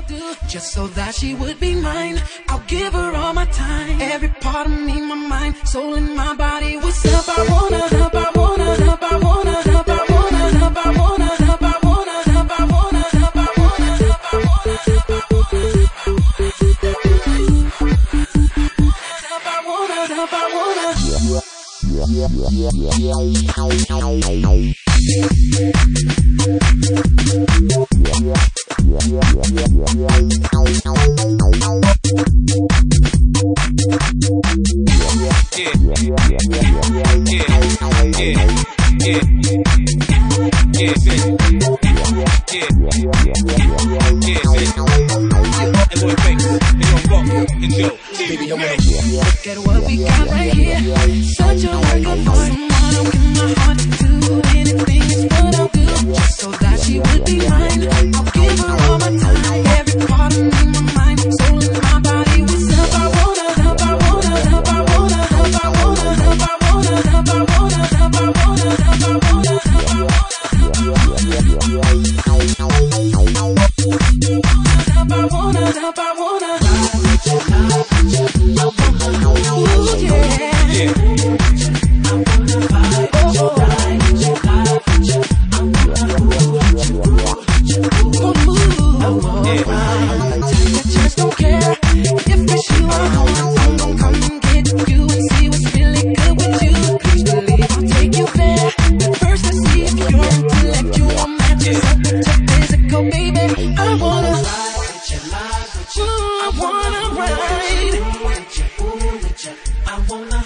do just so that she would be mine. I'll give her all my time, every part of me, my mind, soul and my body. What's up? I wanna help, I wanna help, I wanna help, I wanna help, I wanna help, I wanna help, I wanna help, I wanna help, I wanna help, I wanna help, I wanna help, I wanna. Look at what we got right here. Such a work of art. I'll give my heart to anything is what I'll do just so that she would be mine. I'll give her all my time, every part of me, my mind, soul and my body. What's up? I wanna help, I wanna help, I wanna help, I wanna help, I wanna help, I wanna help, I wanna help, I wanna help, I wanna help, I wanna. I wanna ride. I wanna